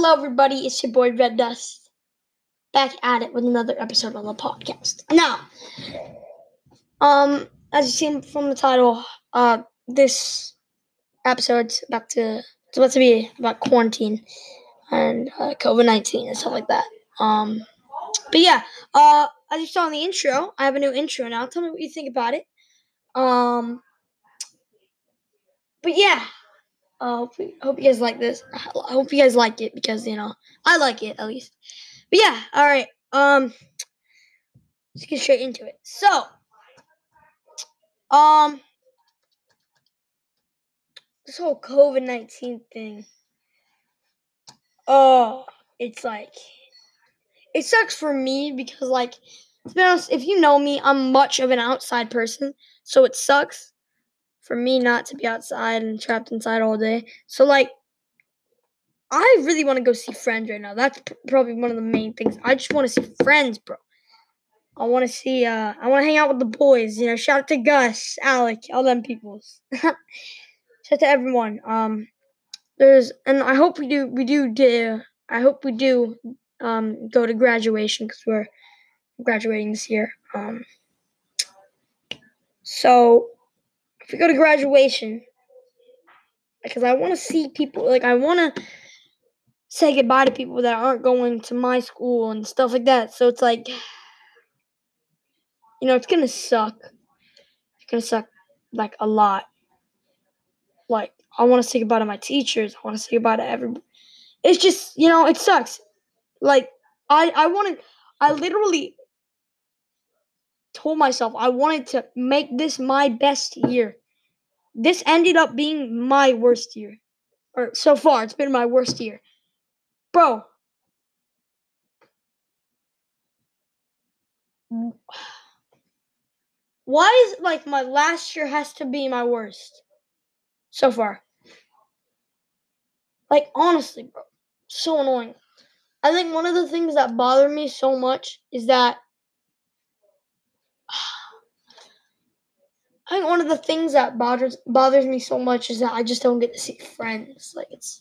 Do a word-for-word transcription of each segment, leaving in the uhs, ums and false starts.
Hello, everybody. It's your boy Red Dust, back at it with another episode on the podcast. Now, um, as you seen from the title, uh, this episode's about to it's about to be about quarantine and uh, COVID nineteen and stuff like that. Um, but yeah, uh, as you saw in the intro, I have a new intro now. Tell me what you think about it. Um, but yeah. Uh, hope, hope you guys like this. I hope you guys like it because, you know, I like it at least. But yeah, all right. Um, let's get straight into it. So, um, this whole COVID nineteen thing. Oh, it's like, it sucks for me because, like, to be honest, if you know me, I'm much of an outside person. So it sucks for me not to be outside and trapped inside all day. So, like, I really want to go see friends right now. That's p- probably one of the main things. I just want to see friends, bro. I want to see, uh, I want to hang out with the boys, you know, shout out to Gus, Alec, all them peoples. Shout out to everyone. Um, there's, and I hope we do, we do, do I hope we do, um, go to graduation because we're graduating this year. Um, so if we go to graduation, because I want to see people, like, I want to say goodbye to people that aren't going to my school and stuff like that. So it's like, you know, it's going to suck. It's going to suck, like, a lot. Like, I want to say goodbye to my teachers. I want to say goodbye to everybody. It's just, you know, it sucks. Like, I, I wanted, I literally told myself I wanted to make this my best year. This ended up being my worst year. Or so far, it's been my worst year. Bro. Why is, like, my last year has to be my worst so far? Like, honestly, bro. So annoying. I think one of the things that bother me so much is that I think one of the things that bothers bothers me so much is that I just don't get to see friends. Like, it's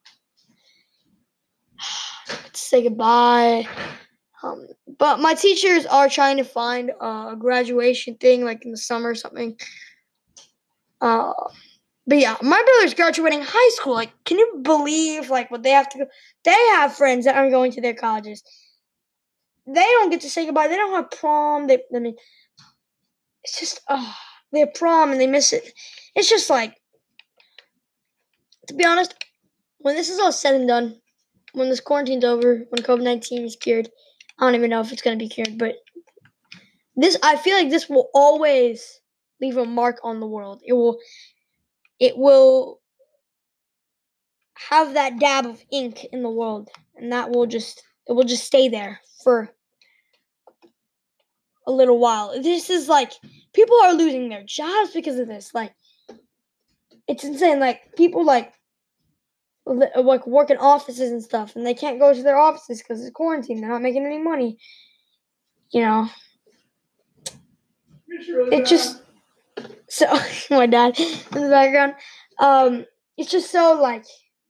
I get to say goodbye. Um, but my teachers are trying to find a graduation thing, like in the summer or something. Uh, but yeah, my brother's graduating high school. Like, can you believe like what they have to go? They have friends that aren't going to their colleges. They don't get to say goodbye. They don't have prom. They, I mean, it's just, oh, they have prom and they miss it. It's just like, to be honest, when this is all said and done, when this quarantine's over, when COVID nineteen is cured, I don't even know if it's going to be cured, but this, I feel like this will always leave a mark on the world. It will, it will have that dab of ink in the world, and that will just, it will just stay there for a little while. This is like, people are losing their jobs because of this. Like, it's insane. Like, people like, like work in offices and stuff, and they can't go to their offices because it's quarantine. They're not making any money. You know, it just so my dad in the background. Um, it's just so like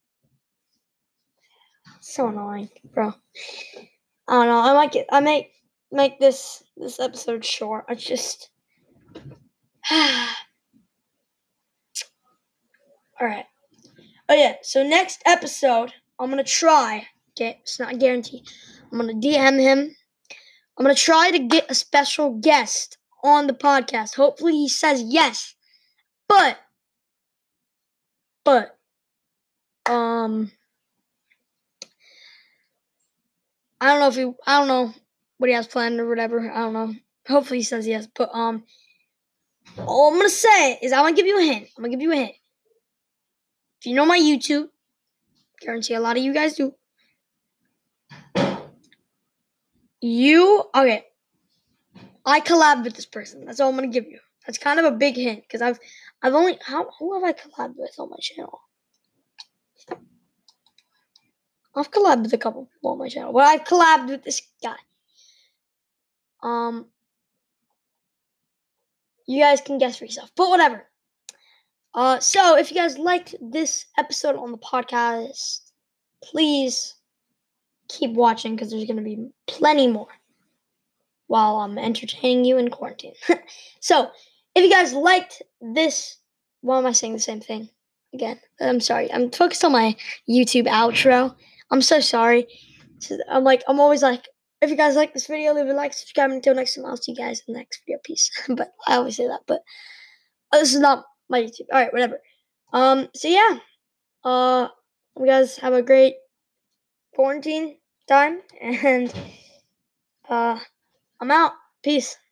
so annoying, bro. I don't know. I might get. I might make this this episode short. I just. All right. Oh yeah. So next episode, I'm gonna try. Okay, it's not a guarantee. I'm gonna D M him. I'm gonna try to get a special guest on the podcast. Hopefully he says yes. But, but, um, I don't know if he, I don't know what he has planned or whatever. I don't know. Hopefully he says yes. But, um, all I'm gonna say is I'm gonna give you a hint. I'm gonna give you a hint. If you know my YouTube, guarantee a lot of you guys do. You, okay. I collabed with this person. That's all I'm gonna give you. That's kind of a big hint because I've, I've only, how, who have I collabed with on my channel? I've collabed with a couple people on my channel, but I've collabed with this guy. Um, you guys can guess for yourself, but whatever. Uh, so if you guys liked this episode on the podcast, please keep watching because there's gonna be plenty more while I'm entertaining you in quarantine. So, if you guys liked this, why am I saying the same thing again? I'm sorry. I'm focused on my YouTube outro. I'm so sorry. So I'm like, I'm always like, if you guys like this video, leave a like, subscribe. Until next time, I'll see you guys in the next video. Peace. But I always say that, but uh, this is not my YouTube. All right, whatever. Um. So yeah. Uh. You guys have a great quarantine time, and uh, I'm out. Peace.